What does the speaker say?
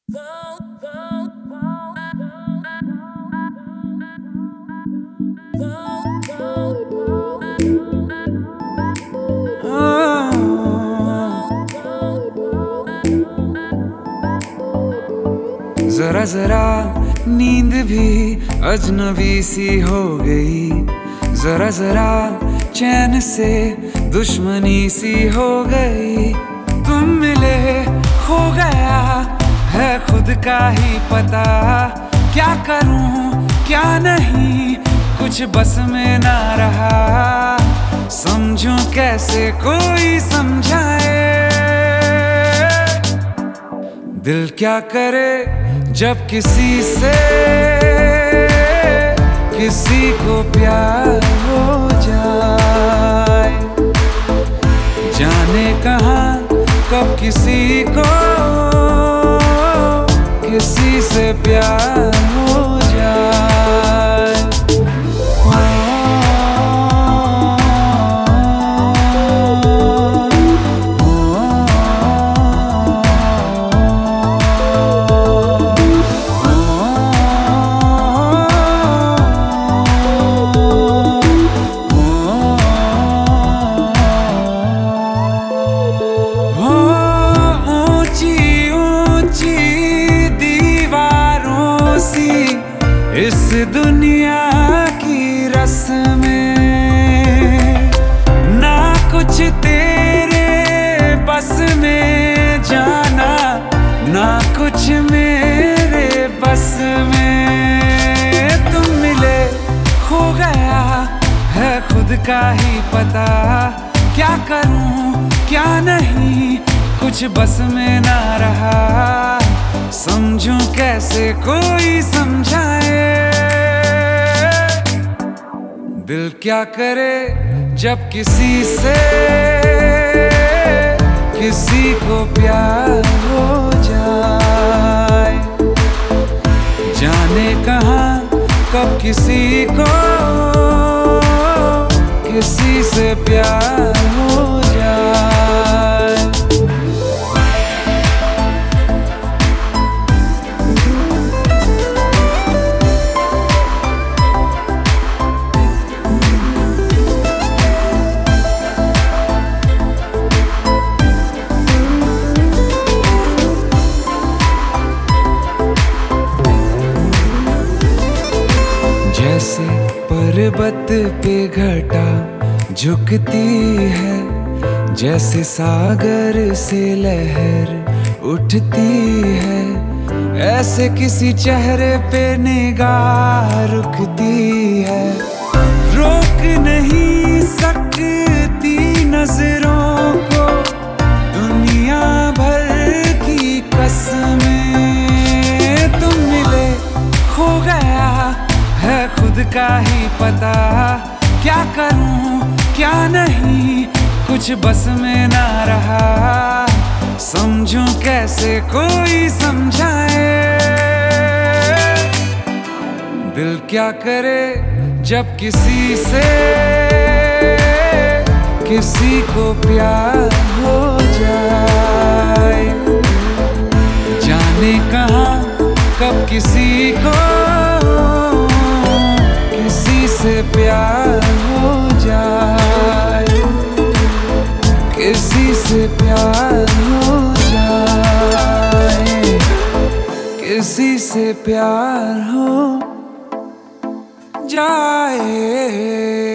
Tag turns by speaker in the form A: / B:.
A: जरा जरा नींद भी अजनबी सी हो गई, जरा जरा चैन से दुश्मनी सी हो गई। तुम मिले हो गया है खुद का ही पता, क्या करूं क्या नहीं कुछ बस में ना रहा। समझूं कैसे कोई समझाए, दिल क्या करे जब किसी से किसी को प्यार हो जाए। जाने कहाँ कब किसी को किसी से प्यार हो जाए। इस दुनिया की रस्में ना कुछ तेरे बस में जाना, ना कुछ मेरे बस में। तुम मिले हो गया है खुद का ही पता, क्या करूं क्या नहीं कुछ बस में ना रहा। समझूं कैसे कोई समझाए, दिल क्या करे जब किसी से किसी को प्यार हो जाए। जाने कहाँ कब किसी को किसी से प्यार हो जाए। जैसे पर्वत पे घटा झुकती है, जैसे सागर से लहर उठती है, ऐसे किसी चेहरे पे निगाह रुकती है। रोक नहीं सकती नजरों को दुनिया भर की कसमें। तुम मिले हो गया है खुद का ही पता, क्या करूं क्या नहीं कुछ बस में ना रहा। समझूं कैसे कोई समझाए, दिल क्या करे जब किसी से किसी को प्यार हो जाए। जाने कहाँ कब किसी को किसी से प्यार हो जाए, किसी से प्यार हो जाए, किसी से प्यार हो जाए।